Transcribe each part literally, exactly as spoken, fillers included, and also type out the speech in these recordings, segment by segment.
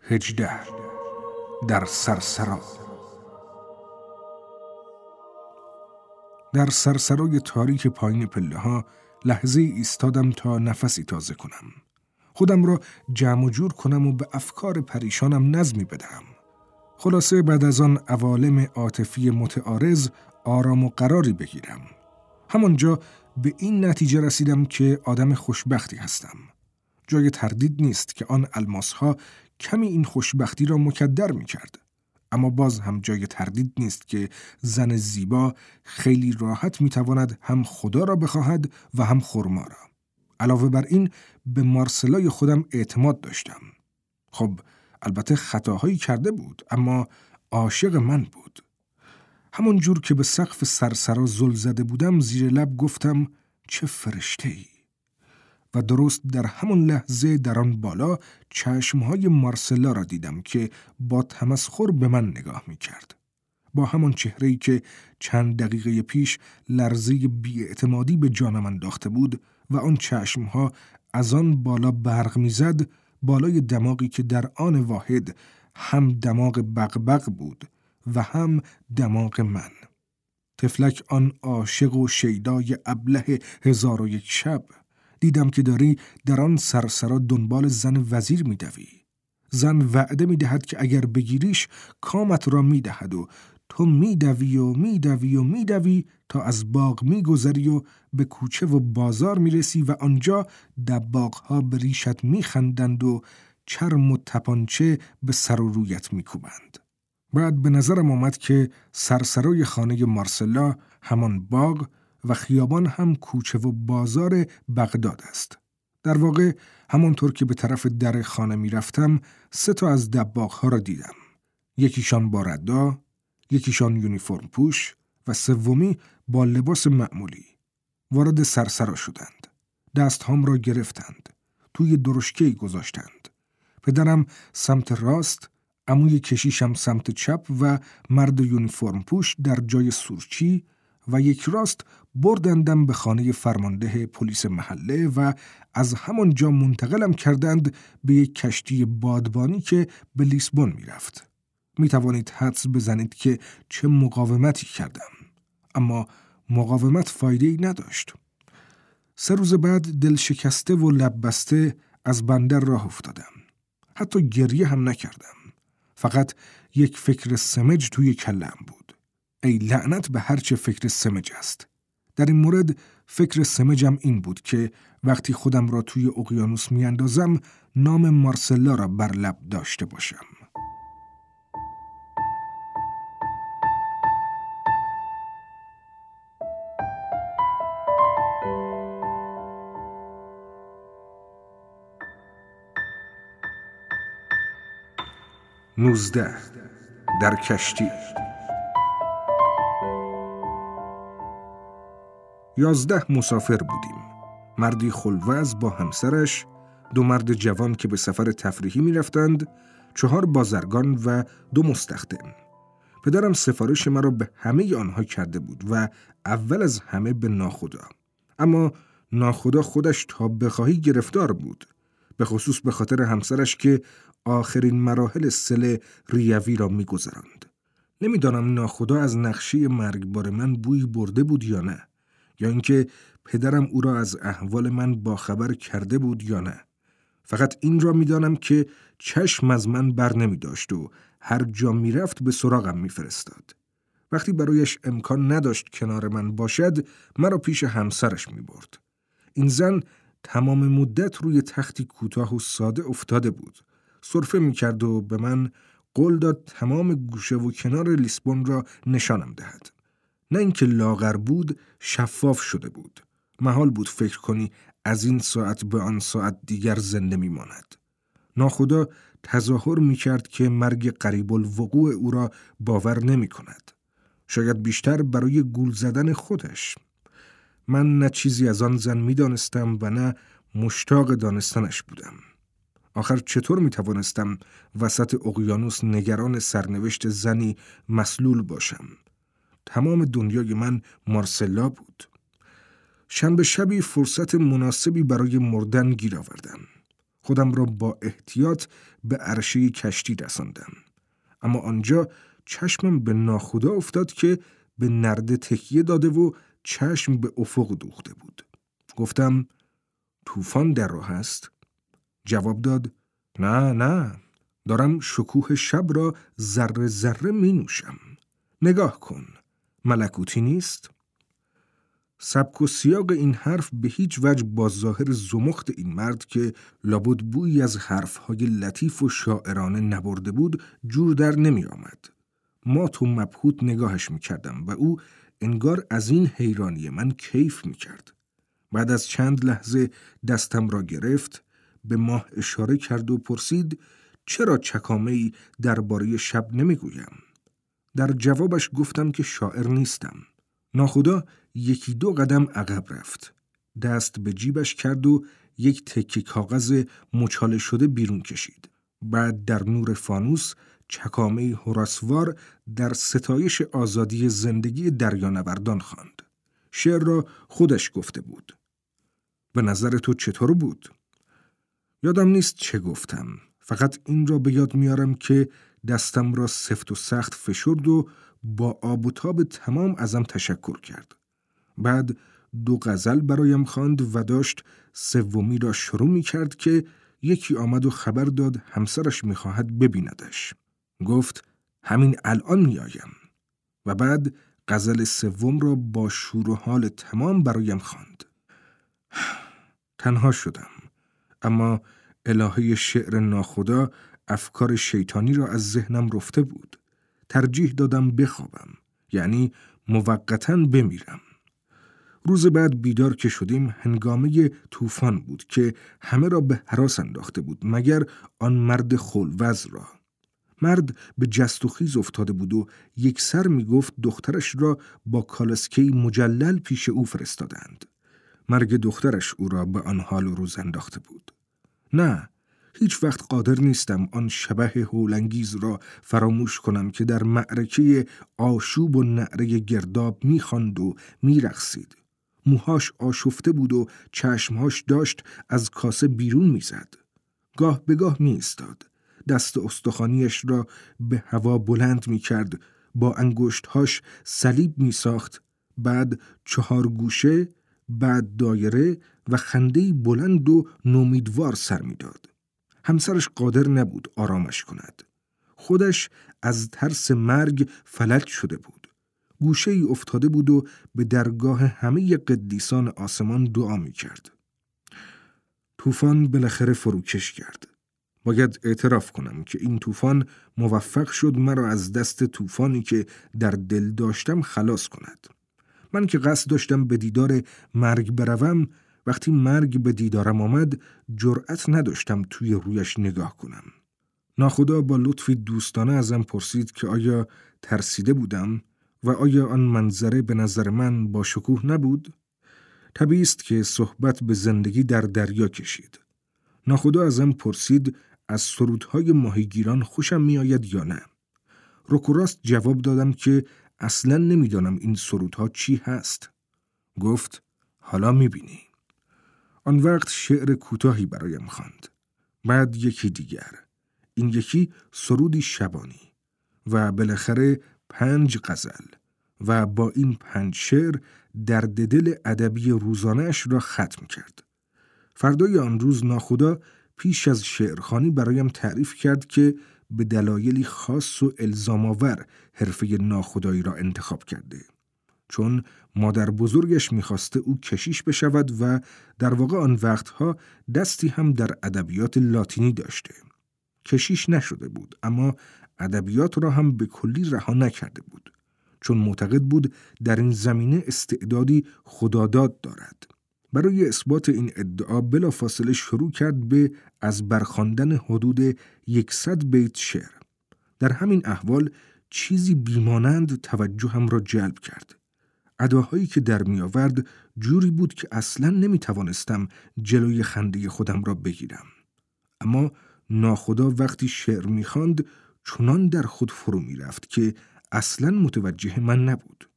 هجده. در سرسرا. در سرسرای تاریک پایین پله ها لحظه ایستادم تا نفسی تازه کنم. خودم را جمع و جور کنم و به افکار پریشانم نظمی بدهم. خلاصه بعد از آن عوالم عاطفی متعارض آرام و قراری بگیرم. همانجا به این نتیجه رسیدم که آدم خوشبختی هستم. جای تردید نیست که آن الماس‌ها کمی این خوشبختی را مکدر می کرد. اما باز هم جای تردید نیست که زن زیبا خیلی راحت می تواند هم خدا را بخواهد و هم خرما را. علاوه بر این به مارسلای خودم اعتماد داشتم. خب البته خطاهایی کرده بود، اما عاشق من بود. همون جور که به سقف سرسرا زل زده بودم زیر لب گفتم چه فرشته‌ای. و درست در همون لحظه در آن بالا چشمهای مارسلا را دیدم که با تمسخر به من نگاه می کرد. با همان چهره‌ای که چند دقیقه پیش لرزه بی‌اعتمادی به جانم انداخته بود و آن چشمها از آن بالا برق می زد، بالای دماغی که در آن واحد هم دماغ بغبغ بود و هم دماغ من. تفلک آن عاشق و شیدای ابله هزار و یک شب. دیدم که داری در آن سرسرا دنبال زن وزیر می دوی. زن وعده می دهد که اگر بگیریش کامت را می دهد و تو می دوی و می دوی و می دوی تا از باغ می گذری و به کوچه و بازار می رسی و آنجا دباغ‌ها به ریشت می خندند و چرم و تپانچه به سر و رویت می کوبند. بعد به نظرم آمد که سرسرای خانه مارسلا همان باغ و خیابان هم کوچه و بازار بغداد است. در واقع همانطور که به طرف در خانه می رفتم سه تا از دباغ‌ها را دیدم. یکیشان با ردا، یکیشان یونیفرم پوش و سومی با لباس معمولی. وارد سرسرا شدند. دستهام را گرفتند. توی درشکه‌ای گذاشتند. پدرم سمت راست، عموی کشیشم سمت چپ و مرد یونیفرم پوش در جای سورچی و یک راست بردندم به خانه فرمانده پلیس محله و از همان جا منتقلم کردند به یک کشتی بادبانی که به لیسبون می رفت. می توانید حدس بزنید که چه مقاومتی کردم. اما مقاومت فایده‌ای نداشت. سه روز بعد دل شکسته و لب بسته از بندر راه افتادم. حتی گریه هم نکردم. فقط یک فکر سمج توی کلم بود. ای لعنت به هر چه فکر سمج است. در این مورد فکر سمجم این بود که وقتی خودم را توی اقیانوس می اندازم نام مارسلا را بر لب داشته باشم. نوزده. در کشتی. یازده مسافر بودیم. مردی خلوز با همسرش، دو مرد جوان که به سفر تفریحی می رفتند، چهار بازرگان و دو مستخدم. پدرم سفارش مرا به همه آنها کرده بود و اول از همه به ناخدا. اما ناخدا خودش تا بخواهی گرفتار بود، به خصوص به خاطر همسرش که آخرین مراحل سل ریوی را می گذراند. نمیدانم ناخدا از نقشه مرگبار من بوی برده بود یا نه، یا اینکه پدرم او را از احوال من باخبر کرده بود یا نه. فقط این را میدانم که چشم از من بر نمی داشت و هر جا می رفت به سراغم می فرستاد. وقتی برایش امکان نداشت کنار من باشد، مرا پیش همسرش می برد. این زن تمام مدت روی تختی کوتاه و ساده افتاده بود. سرفه می کرد و به من قول داد تمام گوشه و کنار لیسبون را نشانم دهد. نه اینکه لاغر بود، شفاف شده بود. محال بود فکر کنی از این ساعت به آن ساعت دیگر زنده می ماند. ناخدا تظاهر می کرد که مرگ قریب الوقوع او را باور نمی کند. شاید بیشتر برای گول زدن خودش. من نه چیزی از آن زن می دانستم و نه مشتاق دانستنش بودم. آخر چطور می توانستم وسط اقیانوس نگران سرنوشت زنی مسلول باشم؟ تمام دنیای من مارسلا بود. شنبه شبی فرصت مناسبی برای مردن گیر آوردم. خودم را با احتیاط به عرشه کشتی رساندم. اما آنجا چشمم به ناخدا افتاد که به نرده تکیه داده و چشم به افق دوخته بود. گفتم طوفان در راه است؟ جواب داد نه نه، دارم شکوه شب را ذره ذره می نوشم. نگاه کن، ملکوتی نیست؟ سبک و سیاق این حرف به هیچ وجه با ظاهر زمخت این مرد که لابد بویی از حرفهای لطیف و شاعرانه نبرده بود جور در نمی آمد. مات و مبهوت نگاهش می کردم و او انگار از این حیرانی من کیف می کرد. بعد از چند لحظه دستم را گرفت، به ماه اشاره کرد و پرسید چرا چکامه‌ای درباره شب نمی گویم؟ در جوابش گفتم که شاعر نیستم. ناخدا یکی دو قدم عقب رفت. دست به جیبش کرد و یک تکه کاغذ مچاله شده بیرون کشید. بعد در نور فانوس چکامه‌ای هراسوار در ستایش آزادی زندگی دریانوردان خواند. شعر را خودش گفته بود. به نظر تو چطور بود؟ یادم نیست چه گفتم. فقط این را به یاد میارم که دستم را سفت و سخت فشرد و با آب و تاب تمام ازم تشکر کرد. بعد دو غزل برایم خواند و داشت سومی را شروع می کرد که یکی آمد و خبر داد همسرش می خواهد ببیندش. گفت همین الان می آیم. و بعد غزل سوم را با شور و حال تمام برایم خواند. تنها شدم، اما الهه شعر ناخدا افکار شیطانی را از ذهنم رفته بود. ترجیح دادم بخوابم، یعنی موقتاً بمیرم. روز بعد بیدار که شدیم هنگامه طوفان بود که همه را به هراس انداخته بود مگر آن مرد خلوز را. مرد به جست و خیز افتاده بود و یک سر می گفت دخترش را با کالسکه‌ای مجلل پیش او فرستادند. مرگ دخترش او را به آن حال و روز انداخته بود. نه، هیچ وقت قادر نیستم آن شبح هولانگیز را فراموش کنم که در معرکه آشوب و نعره گرداب می‌خواند و می‌رقصید. موهاش آشفته بود و چشمهاش داشت از کاسه بیرون می‌زد. گاه به گاه می‌ایستاد، دست استخوانیش را به هوا بلند می‌کرد، با انگشت‌هاش صلیب می‌ساخت، بعد چهار گوشه، بعد دایره و خنده‌ای بلند و نومیدوار سر می‌داد. همسرش قادر نبود آرامش کند. خودش از ترس مرگ فلج شده بود. گوشه ای افتاده بود و به درگاه همه قدیسان آسمان دعا می کرد. طوفان بالاخره فروکش کرد. باید اعتراف کنم که این طوفان موفق شد مرا از دست طوفانی که در دل داشتم خلاص کند. من که قصد داشتم به دیدار مرگ بروم، وقتی مرگ به دیدارم آمد جرأت نداشتم توی رویش نگاه کنم. ناخدا با لطفی دوستانه ازم پرسید که آیا ترسیده بودم و آیا آن منظره به نظر من با شکوه نبود؟ طبیعی است که صحبت به زندگی در دریا کشید. ناخدا ازم پرسید از سرودهای ماهیگیران خوشم می آید یا نه. رک و راست جواب دادم که اصلاً نمیدانم این سرودها چی هست. گفت حالا می بینی. آن وقت شعر کوتاهی برایم خواند. بعد یکی دیگر. این یکی سرودی شبانی و بالاخره پنج غزل و با این پنج شعر درد دل ادبی روزانه‌اش را ختم کرد. فردای آن روز ناخدا پیش از شعرخوانی برایم تعریف کرد که به دلایلی خاص و الزام‌آور حرفه ناخدایی را انتخاب کرده. چون مادر بزرگش می‌خواسته او کشیش بشود و در واقع آن وقتها دستی هم در ادبیات لاتینی داشته. کشیش نشده بود، اما ادبیات را هم به کلی رها نکرده بود، چون معتقد بود در این زمینه استعدادی خداداد دارد. برای اثبات این ادعا بلافاصله شروع کرد به از برخواندن حدود یکصد بیت شعر. در همین احوال چیزی بیمانند توجهم را جلب کرد. اداهایی که در می آورد جوری بود که اصلاً نمی توانستم جلوی خنده خودم را بگیرم. اما ناخدا وقتی شعر می خواند چنان در خود فرو می رفت که اصلاً متوجه من نبود.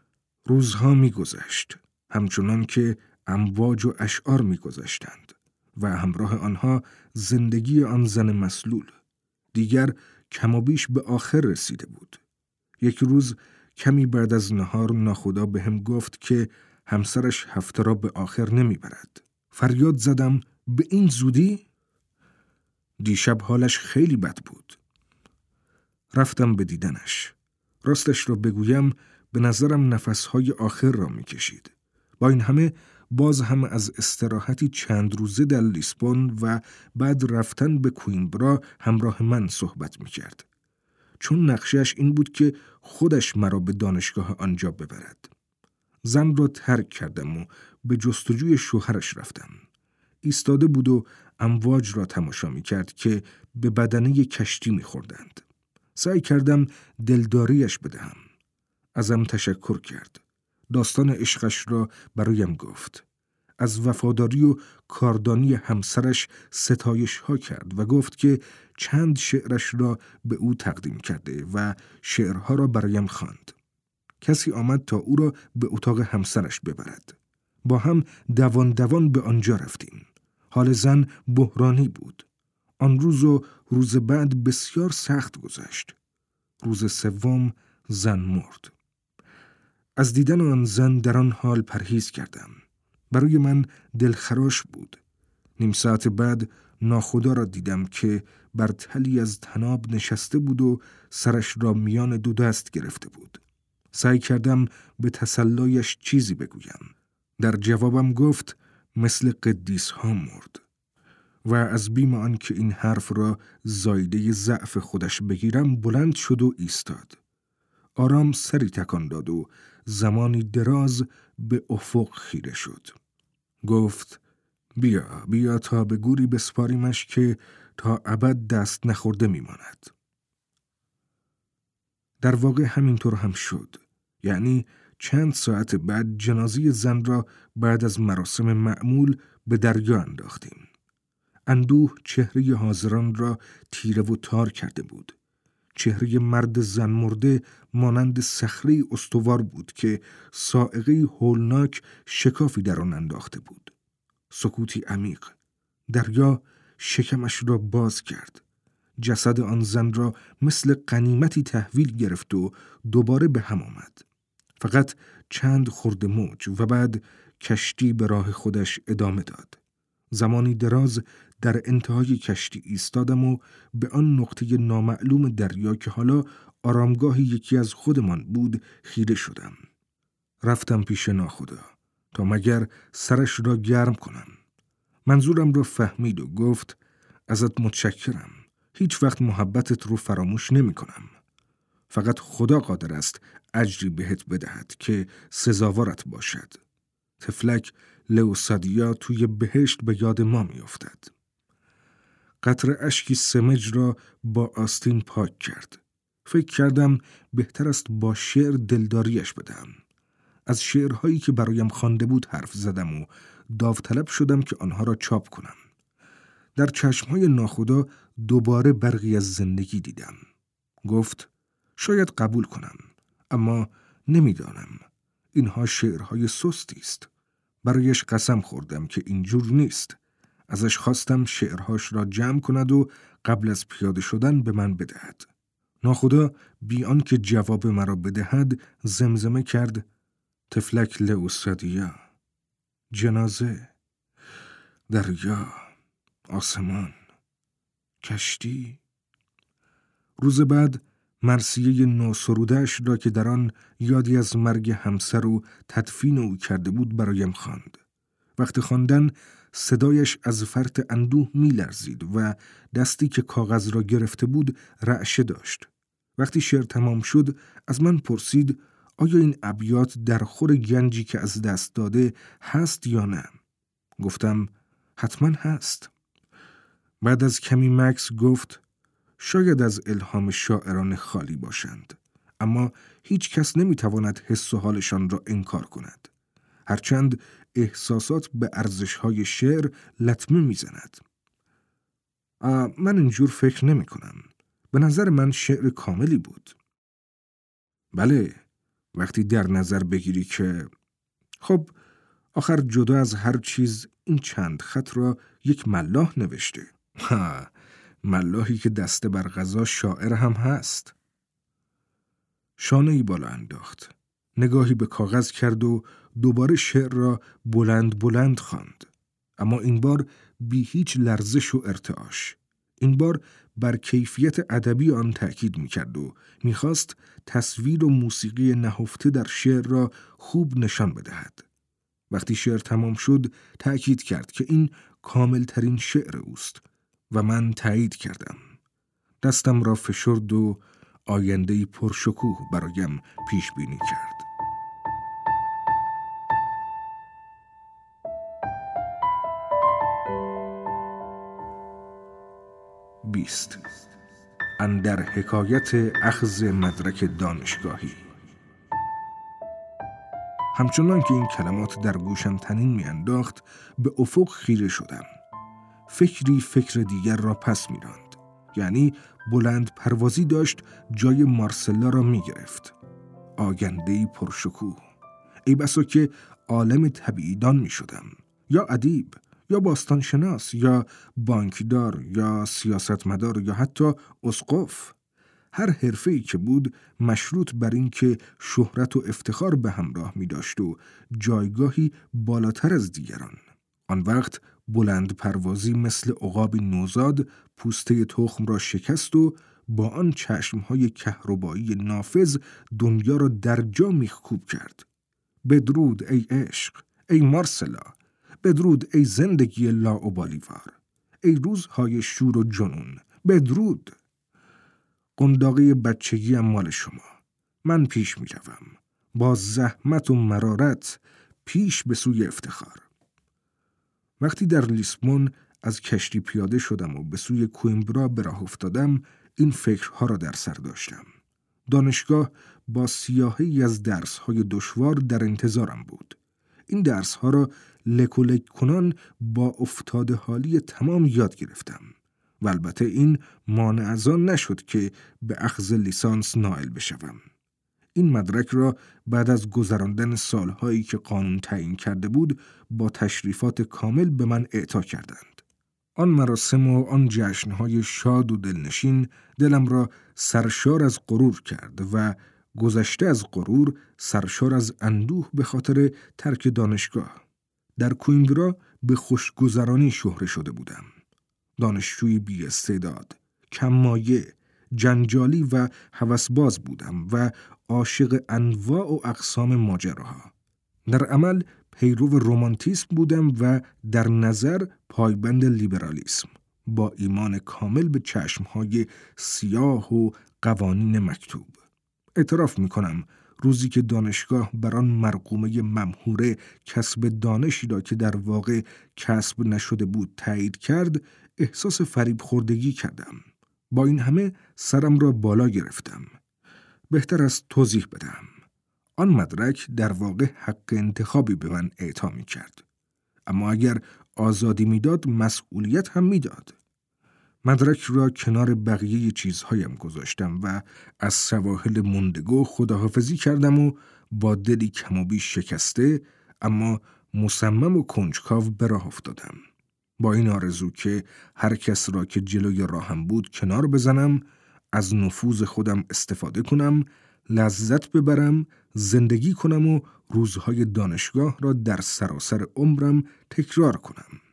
روزها می گذشت، همچنان که امواج و اشعار می گذشتند و همراه آنها زندگی آن زن مسلول. دیگر کم و بیش به آخر رسیده بود. یک روز کمی بعد از نهار ناخدا به هم گفت که همسرش هفته را به آخر نمی برد. فریاد زدم به این زودی؟ دیشب حالش خیلی بد بود. رفتم به دیدنش. راستش را بگویم به نظرم نفسهای آخر را می کشید. با این همه باز هم از استراحتی چند روزه در لیسبون و بعد رفتن به کوینبرا همراه من صحبت می کرد. چون نقشه‌اش این بود که خودش مرا به دانشگاه آنجا ببرد. زن را ترک کردم و به جستجوی شوهرش رفتم. ایستاده بود و امواج را تماشا می کرد که به بدنه کشتی می خوردند. سعی کردم دلداریش بدهم. ازم تشکر کرد. داستان عشقش را برایم گفت. از وفاداری و کاردانی همسرش ستایش ها کرد و گفت که چند شعرش را به او تقدیم کرده و شعرها را برایم خواند. کسی آمد تا او را به اتاق همسرش ببرد. با هم دوان دوان به آنجا رفتیم. حال زن بحرانی بود. آن روز و روز بعد بسیار سخت گذشت. روز سوم زن مرد. از دیدن آن زن در آن حال پرهیز کردم. برای من دلخراش بود. نیم ساعت بعد ناخدا را دیدم که بر تلی از طناب نشسته بود و سرش را میان دو دست گرفته بود. سعی کردم به تسلایش چیزی بگویم. در جوابم گفت مثل قدیس ها مرد. و از بیم آن که این حرف را زایده ضعف خودش بگیرم بلند شد و ایستاد. آرام سری تکان داد و زمانی دراز به افق خیره شد. گفت بیا بیا تا به گوری بسپاریمش که تا ابد دست نخورده میماند. در واقع همینطور هم شد. یعنی چند ساعت بعد جنازه زن را بعد از مراسم معمول به دریا انداختیم. اندوه چهره حاضران را تیره و تار کرده بود. چهره مرد زن مرده مانند صخره استوار بود که صاعقه هولناک شکافی در آن انداخته بود. سکوتی عمیق. دریا شکمش را باز کرد. جسد آن زن را مثل غنیمتی تحویل گرفت و دوباره به هم آمد. فقط چند خرد موج و بعد کشتی به راه خودش ادامه داد. زمانی دراز در انتهای کشتی ایستادم و به آن نقطه نامعلوم دریا که حالا آرامگاه یکی از خودمان بود خیره شدم. رفتم پیش ناخدا تا مگر سرش را گرم کنم. منظورم را فهمید و گفت ازت متشکرم. هیچ وقت محبتت رو فراموش نمی کنم. فقط خدا قادر است اجری بهت بدهد که سزاوارت باشد. تفلک لئوسادیا توی بهشت به یاد ما می افتد. قطره اشکی سمج را با آستین پاک کرد. فکر کردم بهتر است با شعر دلداریش بدم. از شعرهایی که برایم خوانده بود حرف زدم و داوطلب شدم که آنها را چاپ کنم. در چشمهای ناخدا دوباره برقی از زندگی دیدم. گفت شاید قبول کنم، اما نمیدانم. اینها شعرهای سستی است. برایش قسم خوردم که اینجور نیست. ازش خواستم شعرهاش را جمع کند و قبل از پیاده شدن به من بدهد. ناخدا بی آنکه جواب مرا بدهد زمزمه کرد تفلک لئوسادیا، جنازه، دریا، آسمان، کشتی. روز بعد مرثیه نوسروده‌اش را که در آن یادی از مرگ همسر و تدفین او کرده بود برایم خواند. وقتی خواندن صدایش از فرط اندوه می لرزید و دستی که کاغذ را گرفته بود رعشه داشت. وقتی شعر تمام شد از من پرسید آیا این ابیات در خور گنجی که از دست داده هست یا نه؟ گفتم حتما هست. بعد از کمی مکث گفت شاید از الهام شاعران خالی باشند، اما هیچ کس نمیتواند حس و حالشان را انکار کند. هرچند احساسات به ارزش‌های شعر لطمه میزند. من اینجور فکر نمی کنم. به نظر من شعر کاملی بود. بله، وقتی در نظر بگیری که خب آخر جدا از هر چیز این چند خط را یک ملاح نوشته. ها، ملاحی که دسته بر غذا شاعر هم هست. شانه‌ای بالا انداخت. نگاهی به کاغذ کرد و دوباره شعر را بلند بلند خواند. اما این بار بی هیچ لرزش و ارتعاش. این بار بر کیفیت ادبی آن تأکید می‌کرد و می‌خواست تصویر و موسیقی نهفته در شعر را خوب نشان بدهد. وقتی شعر تمام شد تأکید کرد که این کاملترین شعر اوست و من تایید کردم. دستم را فشرد و آینده‌ای پرشکوه برایم پیش بینی کرد. بیست. اندر حکایت اخذ مدرک دانشگاهی. همچنان که این کلمات در گوشم طنین می انداخت به افق خیره شدم. فکری فکر دیگر را پس می راند. یعنی بلند پروازی داشت جای مارسلا را می گرفت. آینده‌ای پرشکوه. ای بسا که عالم طبیعیدان می شدم. یا ادیب، یا باستانشناس، یا بانکدار، یا سیاستمدار، یا حتی اسقف. هر حرفه‌ای که بود مشروط بر این که شهرت و افتخار به همراه می داشت و جایگاهی بالاتر از دیگران. آن وقت بلند پروازی مثل عقابی نوزاد پوسته تخم را شکست و با آن چشمهای کهربایی نافذ دنیا را در جا میخکوب کرد. بدرود ای عشق، ای مارسلا، بدرود ای زندگی لاابالیوار، ای روزهای شور و جنون، بدرود. قنداقی بچگی مال شما. من پیش می روم. با زحمت و مرارت پیش به سوی افتخار. وقتی در لیسبون از کشتی پیاده شدم و به سوی کوئمبرا به راه افتادم، این فکرها را در سر داشتم. دانشگاه با سیاهی از درس‌های دشوار در انتظارم بود. این درس‌ها را لک و لک کنان با افتاده حالی تمام یاد گرفتم. و البته این مانع از آن نشد که به اخذ لیسانس نائل بشوم. این مدرک را بعد از گذراندن سالهایی که قانون تعیین کرده بود با تشریفات کامل به من اعطا کردند. آن مراسم و آن جشنهای شاد و دلنشین دلم را سرشار از غرور کرد و گذشته از غرور سرشار از اندوه به خاطر ترک دانشگاه. در کوئمبرا به خوشگذرانی شهره شده بودم. دانشجوی بی استعداد، کم مایه، جنجالی و هوسباز بودم و عاشق انواع و اقسام ماجراها. در عمل پیرو رمانتیسم بودم و در نظر پایبند لیبرالیسم، با ایمان کامل به چشمهای سیاه و قوانین مکتوب. اعتراف میکنم روزی که دانشگاه بران مرقومه ممهوره کسب دانشی را که در واقع کسب نشده بود تایید کرد، احساس فریب خوردگی کردم. با این همه سرم را بالا گرفتم. بهتر است توضیح بدم. آن مدرک در واقع حق انتخابی به من اعطا می کرد. اما اگر آزادی می داد، مسئولیت هم می داد. مدرک را کنار بقیه چیزهایم گذاشتم و از سواحل موندگو خداحافظی کردم و با دلی کم و بیش شکسته اما مصمم و کنجکاو به راه افتادم. با این آرزو که هر کس را که جلوی راهم بود کنار بزنم، از نفوذ خودم استفاده کنم، لذت ببرم، زندگی کنم و روزهای دانشگاه را در سراسر عمرم تکرار کنم.